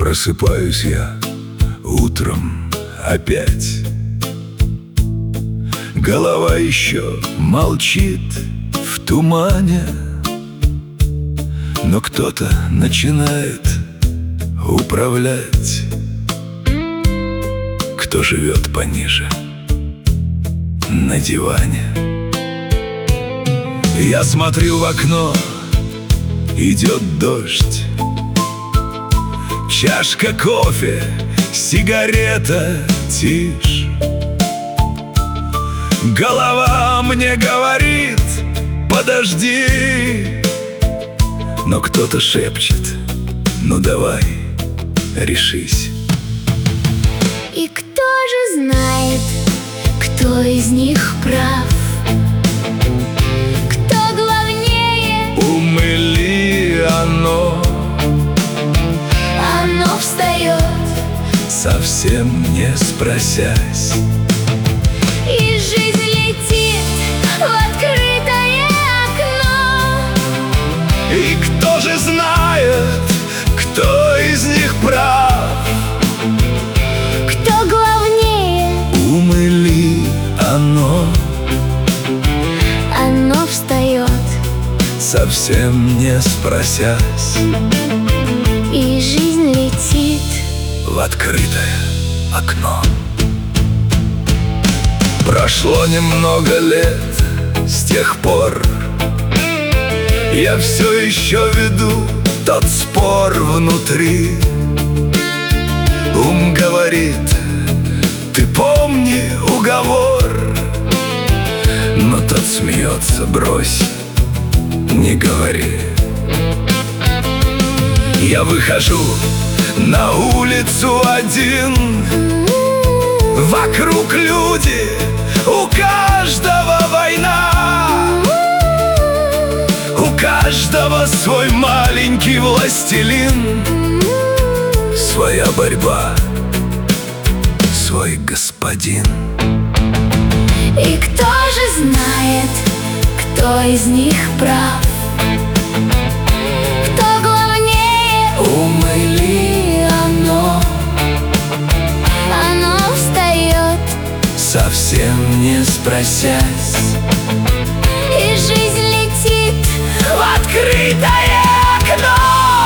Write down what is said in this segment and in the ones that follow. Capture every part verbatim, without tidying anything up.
Просыпаюсь я утром опять. Голова еще молчит в тумане, но кто-то начинает управлять. Кто живет пониже на диване. Я смотрю в окно, идет дождь. Чашка кофе, сигарета, тишь. Голова мне говорит: подожди. Но кто-то шепчет: ну давай, решись. И кто же знает, кто из них прав? Кто главнее? Ум или оно? Оно встает, совсем не спросясь. и жизнь летит в открытое окно. И кто же знает, кто из них прав? Кто главнее? Ум или оно? Оно встает, Совсем не спросясь, и жизнь летит в открытое окно. Прошло немного лет с тех пор. Я все еще веду тот спор внутри. Ум говорит: ты помни уговор. Но тот смеется: брось, не говори. Я выхожу на улицу один. Вокруг люди, у каждого война. У каждого свой маленький властелин. Своя борьба, свой господин. И кто же знает, кто из них прав? Кто главнее? Ум или оно? Оно встает, Совсем не спросясь, и жизнь летит в открытое окно.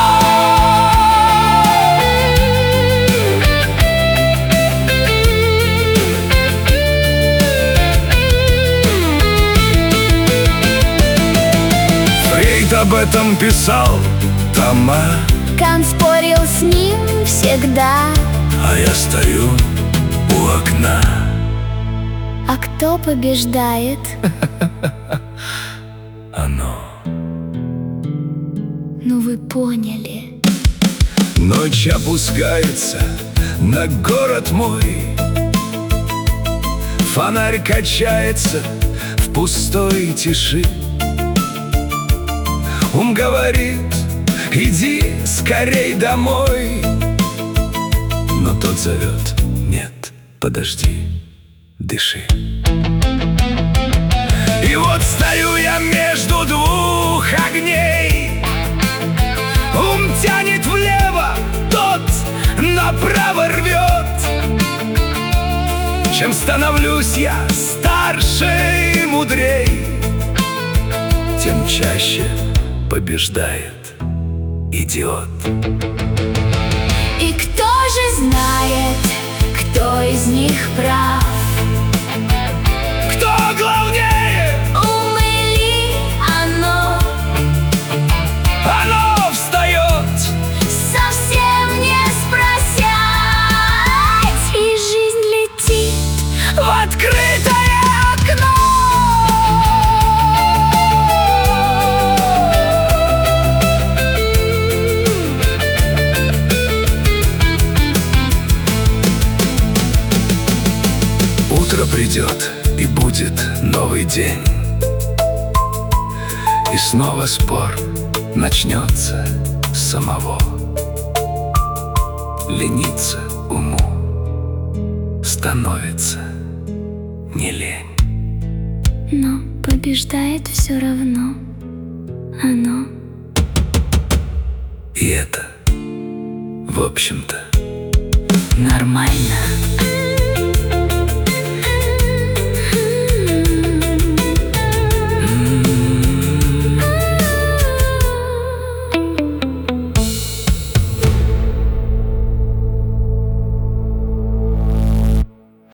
Фрейд об этом писал тома, Кант спорил с ним всегда. а я стою у окна. А кто побеждает? Оно. Ну вы поняли. Ночь опускается на город мой. Фонарь качается в пустой тиши. Ум говорит: иди скорей домой. Но тот зовет: нет, подожди, дыши. И вот стою я между двух огней. Ум тянет влево, тот направо рвет. Чем становлюсь я старше и мудрей, тем чаще побеждает идиот. И кто же знает, кто из них прав? Кто главнее? Ум или оно? Оно встает, Совсем не спросясь, и жизнь летит в открытое окно. Утро придет, и будет новый день. И снова спор начнется с самого. Лениться уму становится не лень. но побеждает все равно оно. И это В общем-то, Нормально.